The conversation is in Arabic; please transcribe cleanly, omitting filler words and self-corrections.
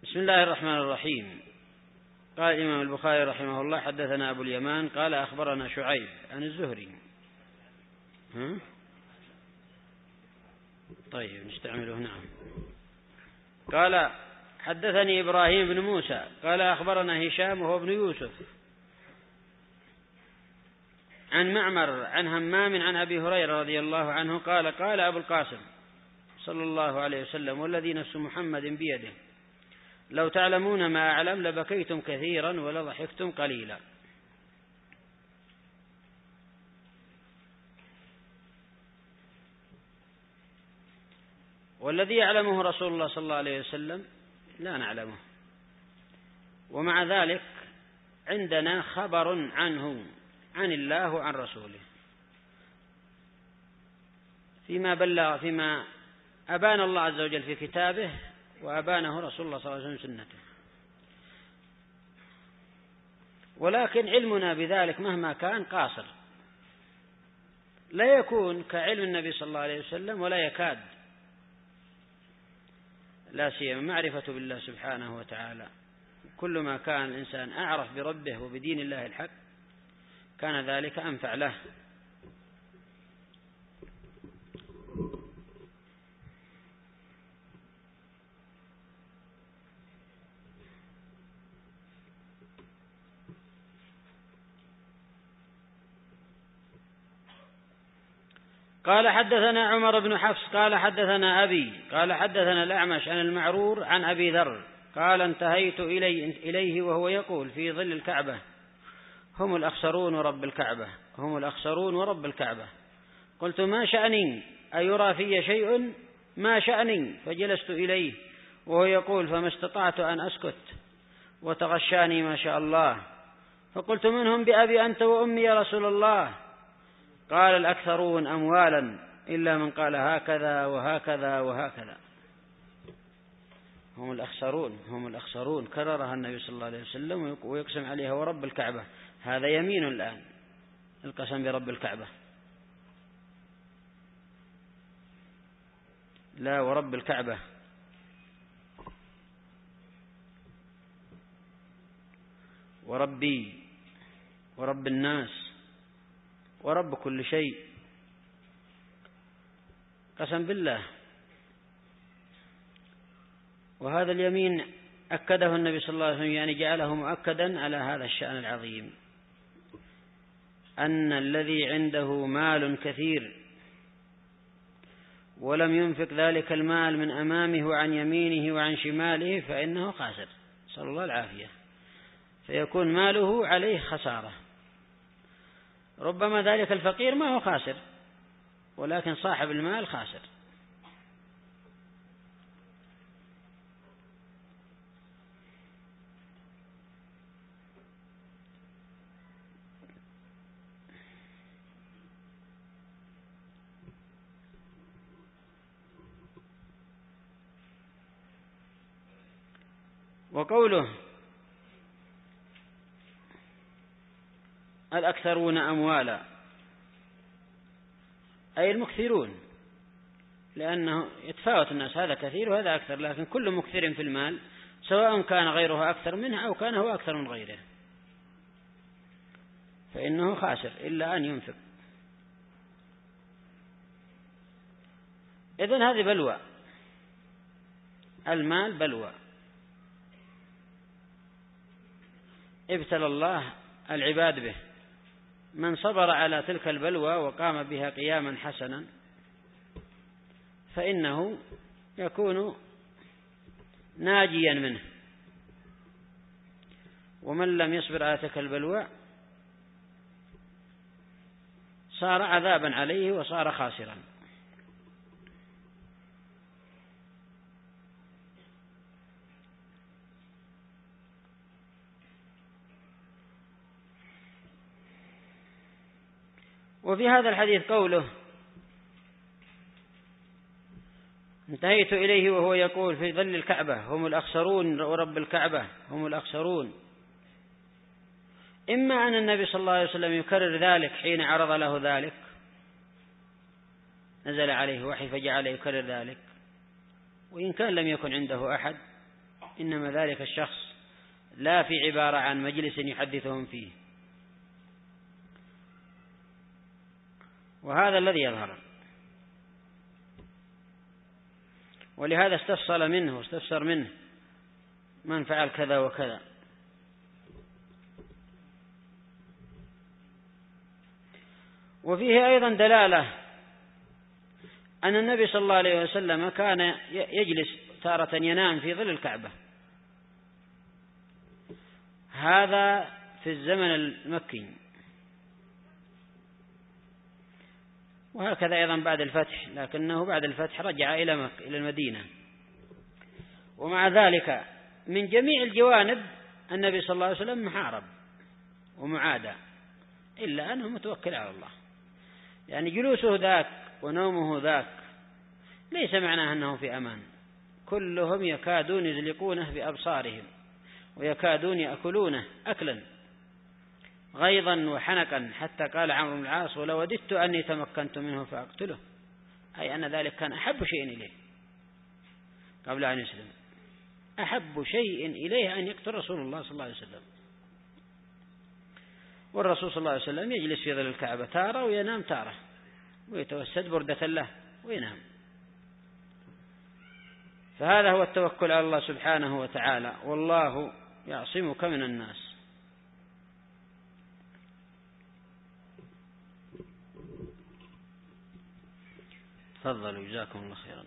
بسم الله الرحمن الرحيم. قال الإمام البخاري رحمه الله: حدثنا أبو اليمان قال أخبرنا شعيب عن الزهري. طيب نستعمله. نعم. قال: حدثني إبراهيم بن موسى قال أخبرنا هشام وهو ابن يوسف عن معمر عن همام عن أبي هريرة رضي الله عنه قال: قال أبو القاسم صلى الله عليه وسلم: والذي نفس محمد بيده لو تعلمون ما أعلم لبكيتم كثيرا ولضحكتم قليلا. والذي يعلمه رسول الله صلى الله عليه وسلم لا نعلمه، ومع ذلك عندنا خبر عنه عن الله وعن رسوله فيما أبان الله عز وجل في كتابه وأبانه رسول الله صلى الله عليه وسلم سنته. ولكن علمنا بذلك مهما كان قاصر، لا يكون كعلم النبي صلى الله عليه وسلم ولا يكاد، لا سيما معرفة بالله سبحانه وتعالى. كل ما كان الإنسان أعرف بربه وبدين الله الحق كان ذلك أنفع له. قال: حدثنا عمر بن حفص قال حدثنا أبي قال حدثنا الأعمش عن المعرور عن أبي ذر قال: انتهيت إليه وهو يقول في ظل الكعبة: هم الأخسرون ورب الكعبة، هم الأخسرون ورب الكعبة. قلت: ما شأني؟ أيرى في شيء؟ ما شأني؟ فجلست إليه وهو يقول فما استطعت أن أسكت وتغشاني ما شاء الله، فقلت: من هم بأبي أنت وأمي يا رسول الله؟ قال: الأكثرون أموالا إلا من قال هكذا وهكذا وهكذا. هم الأخسرون، هم الأخسرون، كررها النبي صلى الله عليه وسلم ويقسم عليها ورب الكعبة. هذا يمين الآن، القسم برب الكعبة، لا ورب الكعبة. وربي ورب الناس ورب كل شيء، قسم بالله. وهذا اليمين أكده النبي صلى الله عليه وسلم، يعني جعله مؤكدا على هذا الشأن العظيم، أن الذي عنده مال كثير ولم ينفق ذلك المال من أمامه وعن يمينه وعن شماله فإنه خاسر، صلى الله العافية، فيكون ماله عليه خسارة. ربما ذلك الفقير ما هو خاسر، ولكن صاحب المال خاسر. وقوله الأكثرون أموالا أي المكثرون، لأنه يتفاوت الناس، هذا كثير وهذا أكثر، لكن كل مكثر في المال سواء كان غيره أكثر منه أو كان هو أكثر من غيره فإنه خاسر إلا أن ينفق. إذن هذه بلوى، المال بلوى ابتلى الله العباد به. من صبر على تلك البلوى وقام بها قياما حسنا فإنه يكون ناجيا منه، ومن لم يصبر على تلك البلوى صار عذابا عليه وصار خاسرا. وفي هذا الحديث قوله انتهيت إليه وهو يقول في ظل الكعبة: هم الأخسرون ورب الكعبة، هم الأخسرون. إما أن النبي صلى الله عليه وسلم يكرر ذلك حين عرض له ذلك، نزل عليه وحي فجعل يكرر ذلك، وإن كان لم يكن عنده أحد إنما ذلك الشخص لا في عبارة عن مجلس يحدثهم فيه. وهذا الذي يظهر، ولهذا استفسر منه من فعل كذا وكذا. وفيه أيضا دلالة أن النبي صلى الله عليه وسلم كان يجلس تارة ينام في ظل الكعبة، هذا في الزمن المكي، وهكذا أيضا بعد الفتح، لكنه بعد الفتح رجع إلى المدينة. ومع ذلك من جميع الجوانب النبي صلى الله عليه وسلم محارب ومعادى، إلا أنه متوكل على الله. يعني جلوسه ذاك ونومه ذاك ليس معناه أنه في أمان، كلهم يكادون يزلقونه بأبصارهم ويكادون يأكلونه أكلا غيظا وحنقا، حتى قال عمرو بن العاص: ولو وددت أني تمكنت منه فأقتله، أي أن ذلك كان أحب شيء إليه قبل أن يسلم، أحب شيء إليه أن يقتل رسول الله صلى الله عليه وسلم. والرسول صلى الله عليه وسلم يجلس في ظل الكعبة تارة وينام تارة، ويتوسد بردة له وينام. فهذا هو التوكل على الله سبحانه وتعالى، والله يعصمك من الناس. تفضلوا جزاكم الله خيرا.